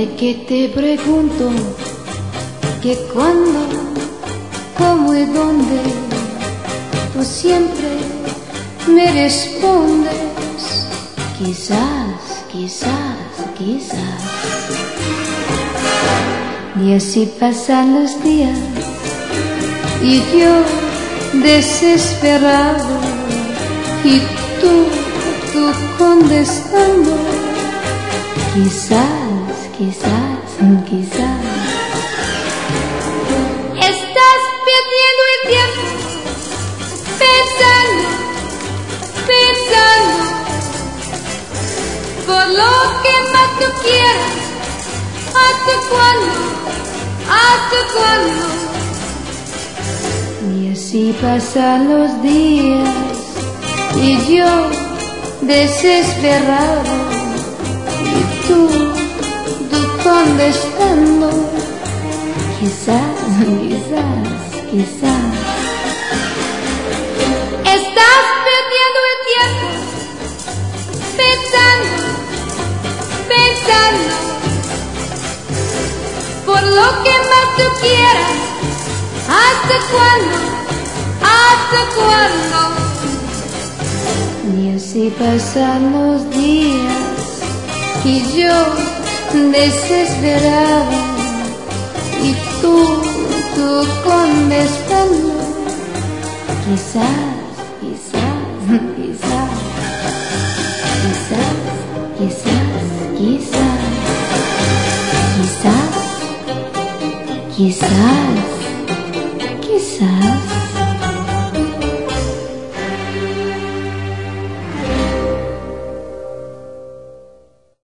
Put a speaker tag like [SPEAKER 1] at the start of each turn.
[SPEAKER 1] que te pregunto que cuándo, cómo y dónde, tú siempre me respondes quizás, quizás, quizás. Y así pasan los días y yo desesperado y tú contestando quizás, quizás, quizás. Estás perdiendo el tiempo pensando, pensando por lo que más tú quieras. ¿Hasta cuándo? ¿Hasta cuándo? Y así pasan los días y yo desesperado y tú contestando quizás, quizás, quizás. Estás perdiendo el tiempo pensando, pensando por lo que más tú quieras. ¿Hasta cuándo? ¿Hasta cuándo? Y así pasan los días y yo desesperado y tú contestando quizás, quizás, quizás, quizás, quizás, quizás, quizás, quizás, quizás.